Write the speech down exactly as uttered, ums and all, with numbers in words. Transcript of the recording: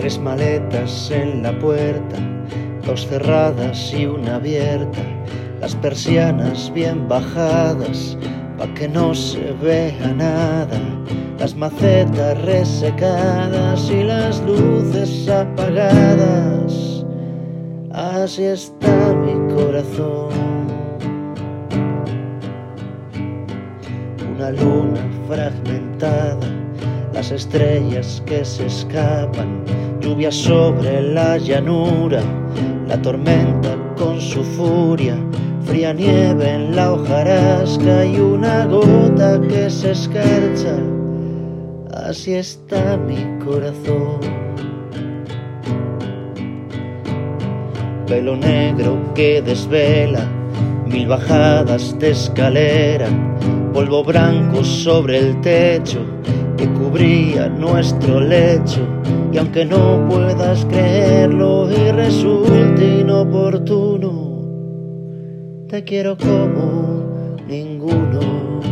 Tres maletas en la puerta, dos cerradas y una abierta, las persianas bien bajadas pa' que no se vea nada, las macetas resecadas y las luces apagadas. Así está mi corazón. Una luna fragmentada, las estrellas que se escapan, lluvia sobre la llanura, la tormenta con su furia, fría nieve en la hojarasca y una gota que se escarcha. Así está mi corazón. Velo negro que desvela mil bajadas de escalera, polvo blanco sobre el techo que cubría nuestro lecho, y aunque no puedas creerlo y resulte inoportuno, te quiero como ninguno.